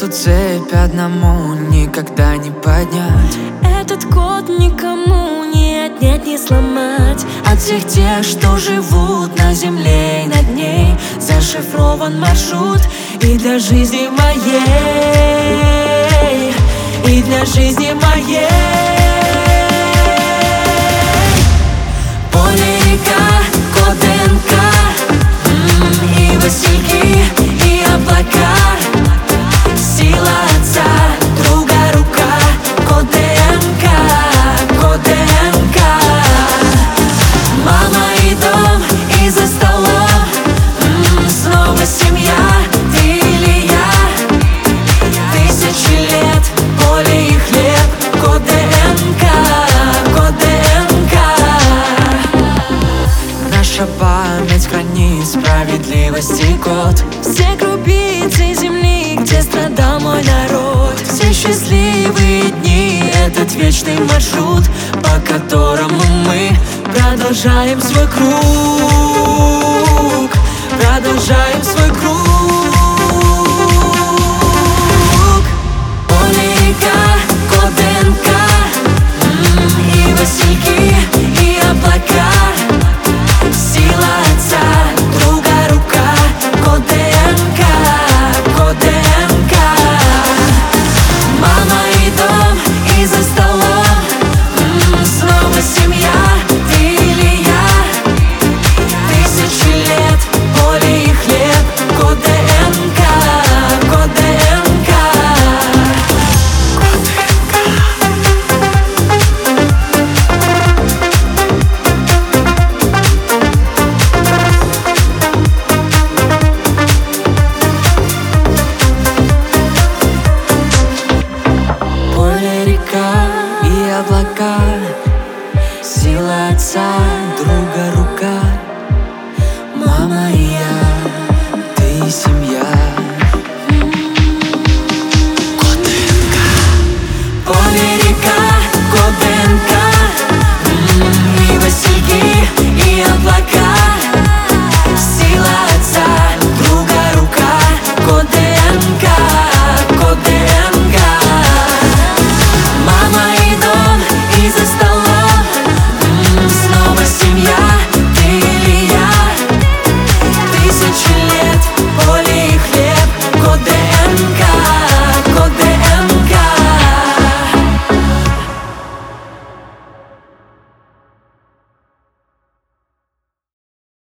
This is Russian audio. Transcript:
Эту цепь одному никогда не поднять. Этот код никому не отнять, не сломать. От всех тех, что живут на земле и над ней, зашифрован маршрут и для жизни моей, и для жизни моей. Поле, река, код ДНК, и васильки, и облака. Сила отца, друга рука, код ДНК, код ДНК. Мама и дом, и за столом, снова семья, ты или я. Тысячи лет, поле и хлеб, код ДНК, код ДНК. Наша память хранит справедливости код. Все крупицы земли, где страдал мой народ. Все счастливые дни — этот вечный маршрут, по которому мы продолжаем свой круг, продолжаем свой круг.